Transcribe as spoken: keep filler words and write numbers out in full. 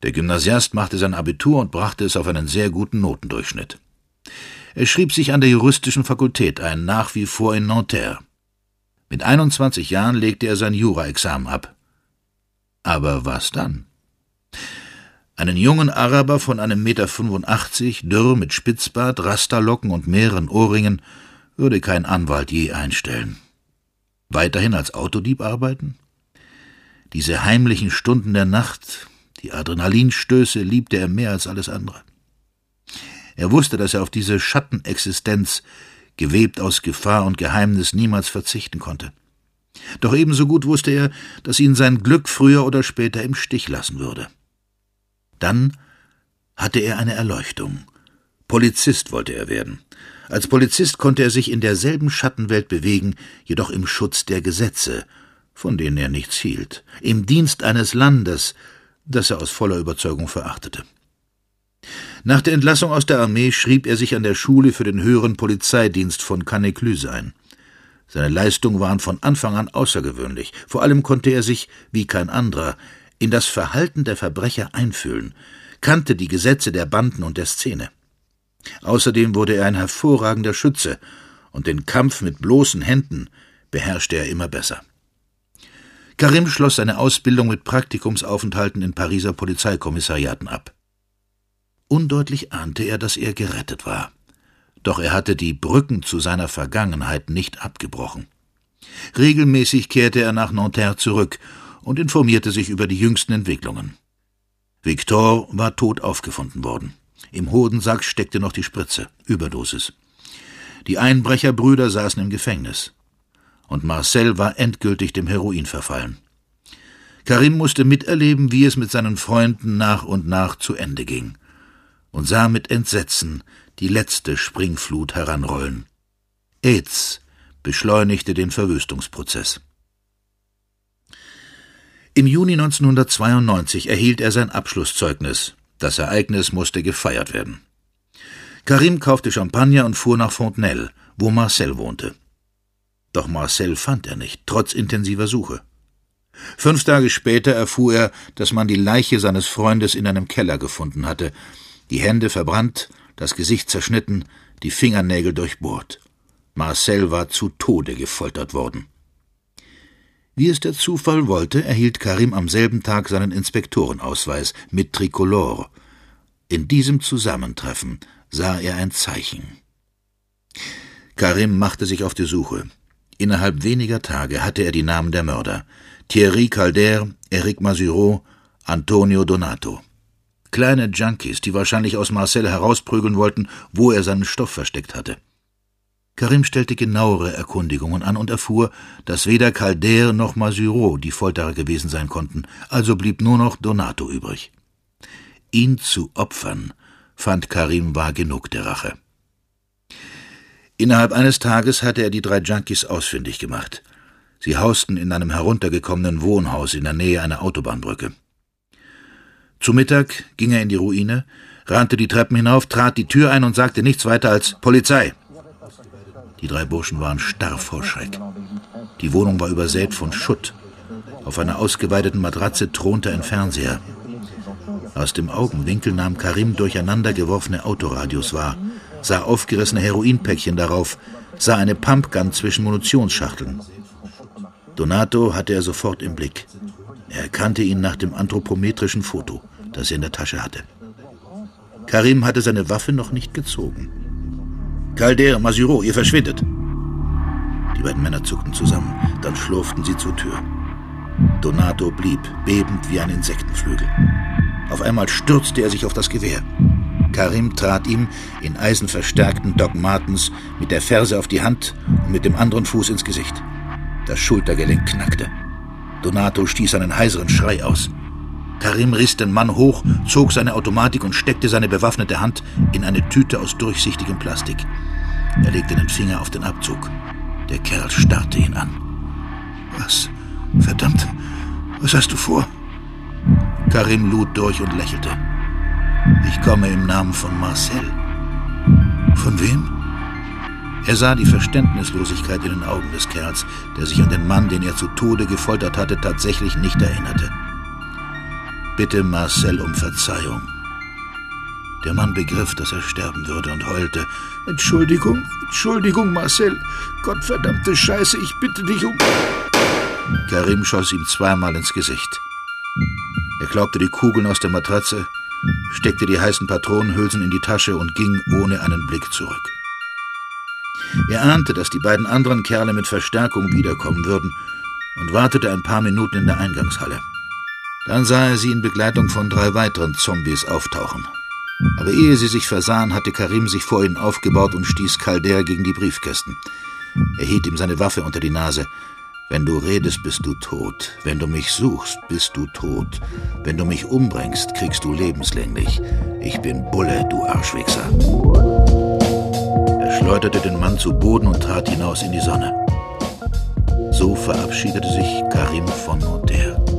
Der Gymnasiast machte sein Abitur und brachte es auf einen sehr guten Notendurchschnitt. Er schrieb sich an der juristischen Fakultät ein, nach wie vor in Nanterre. Mit einundzwanzig Jahren legte er sein Jura-Examen ab. Aber was dann? Einen jungen Araber von einem Meter fünfundachtzig, dürr mit Spitzbart, Rasterlocken und mehreren Ohrringen, würde kein Anwalt je einstellen. Weiterhin als Autodieb arbeiten? Diese heimlichen Stunden der Nacht, die Adrenalinstöße liebte er mehr als alles andere. Er wusste, dass er auf diese Schattenexistenz, gewebt aus Gefahr und Geheimnis, niemals verzichten konnte. Doch ebenso gut wusste er, dass ihn sein Glück früher oder später im Stich lassen würde. Dann hatte er eine Erleuchtung. Polizist wollte er werden. Als Polizist konnte er sich in derselben Schattenwelt bewegen, jedoch im Schutz der Gesetze, von denen er nichts hielt, im Dienst eines Landes, das er aus voller Überzeugung verachtete. Nach der Entlassung aus der Armee schrieb er sich an der Schule für den höheren Polizeidienst von Cannes-Cluse ein. Seine Leistungen waren von Anfang an außergewöhnlich. Vor allem konnte er sich, wie kein anderer, in das Verhalten der Verbrecher einfühlen, kannte die Gesetze der Banden und der Szene. Außerdem wurde er ein hervorragender Schütze, und den Kampf mit bloßen Händen beherrschte er immer besser. Karim schloss seine Ausbildung mit Praktikumsaufenthalten in Pariser Polizeikommissariaten ab. Undeutlich ahnte er, dass er gerettet war. Doch er hatte die Brücken zu seiner Vergangenheit nicht abgebrochen. Regelmäßig kehrte er nach Nanterre zurück und informierte sich über die jüngsten Entwicklungen. Victor war tot aufgefunden worden. Im Hodensack steckte noch die Spritze, Überdosis. Die Einbrecherbrüder saßen im Gefängnis. Und Marcel war endgültig dem Heroin verfallen. Karim musste miterleben, wie es mit seinen Freunden nach und nach zu Ende ging, und sah mit Entsetzen die letzte Springflut heranrollen. AIDS beschleunigte den Verwüstungsprozess. Im Juni neunzehnhundertzweiundneunzig erhielt er sein Abschlusszeugnis. Das Ereignis musste gefeiert werden. Karim kaufte Champagner und fuhr nach Fontenelle, wo Marcel wohnte. Doch Marcel fand er nicht, trotz intensiver Suche. Fünf Tage später erfuhr er, dass man die Leiche seines Freundes in einem Keller gefunden hatte, die Hände verbrannt, das Gesicht zerschnitten, die Fingernägel durchbohrt. Marcel war zu Tode gefoltert worden. Wie es der Zufall wollte, erhielt Karim am selben Tag seinen Inspektorenausweis mit Tricolore. In diesem Zusammentreffen sah er ein Zeichen. Karim machte sich auf die Suche. Innerhalb weniger Tage hatte er die Namen der Mörder: Thierry Calder, Eric Mazureau, Antonio Donato. Kleine Junkies, die wahrscheinlich aus Marcel herausprügeln wollten, wo er seinen Stoff versteckt hatte. Karim stellte genauere Erkundigungen an und erfuhr, dass weder Calder noch Mazureau die Folterer gewesen sein konnten, also blieb nur noch Donato übrig. Ihn zu opfern, fand Karim, war genug der Rache. Innerhalb eines Tages hatte er die drei Junkies ausfindig gemacht. Sie hausten in einem heruntergekommenen Wohnhaus in der Nähe einer Autobahnbrücke. Zu Mittag ging er in die Ruine, rannte die Treppen hinauf, trat die Tür ein und sagte nichts weiter als »Polizei!« Die drei Burschen waren starr vor Schreck. Die Wohnung war übersät von Schutt. Auf einer ausgeweideten Matratze thronte ein Fernseher. Aus dem Augenwinkel nahm Karim durcheinander geworfene Autoradios wahr, sah aufgerissene Heroinpäckchen darauf, sah eine Pumpgun zwischen Munitionsschachteln. Donato hatte er sofort im Blick. Er erkannte ihn nach dem anthropometrischen Foto, das er in der Tasche hatte. Karim hatte seine Waffe noch nicht gezogen. »Calder, Mazureau, ihr verschwindet!« Die beiden Männer zuckten zusammen, dann schlurften sie zur Tür. Donato blieb, bebend wie ein Insektenflügel. Auf einmal stürzte er sich auf das Gewehr. Karim trat ihm in eisenverstärkten Doc Martens mit der Ferse auf die Hand und mit dem anderen Fuß ins Gesicht. Das Schultergelenk knackte. Donato stieß einen heiseren Schrei aus. Karim riss den Mann hoch, zog seine Automatik und steckte seine bewaffnete Hand in eine Tüte aus durchsichtigem Plastik. Er legte den Finger auf den Abzug. Der Kerl starrte ihn an. »Was? Verdammt, was hast du vor?« Karim lud durch und lächelte. »Ich komme im Namen von Marcel.« »Von wem?« Er sah die Verständnislosigkeit in den Augen des Kerls, der sich an den Mann, den er zu Tode gefoltert hatte, tatsächlich nicht erinnerte. Bitte Marcel um Verzeihung.« Der Mann begriff, dass er sterben würde und heulte. »Entschuldigung, Entschuldigung, Marcel. Gottverdammte Scheiße, ich bitte dich um...« Karim schoss ihm zweimal ins Gesicht. Er klaubte die Kugeln aus der Matratze, steckte die heißen Patronenhülsen in die Tasche und ging ohne einen Blick zurück. Er ahnte, dass die beiden anderen Kerle mit Verstärkung wiederkommen würden und wartete ein paar Minuten in der Eingangshalle. Dann sah er sie in Begleitung von drei weiteren Zombies auftauchen. Aber ehe sie sich versahen, hatte Karim sich vor ihnen aufgebaut und stieß Calder gegen die Briefkästen. Er hielt ihm seine Waffe unter die Nase. »Wenn du redest, bist du tot. Wenn du mich suchst, bist du tot. Wenn du mich umbringst, kriegst du lebenslänglich. Ich bin Bulle, du Arschwichser.« Er schleuderte den Mann zu Boden und trat hinaus in die Sonne. So verabschiedete sich Karim von Notaire.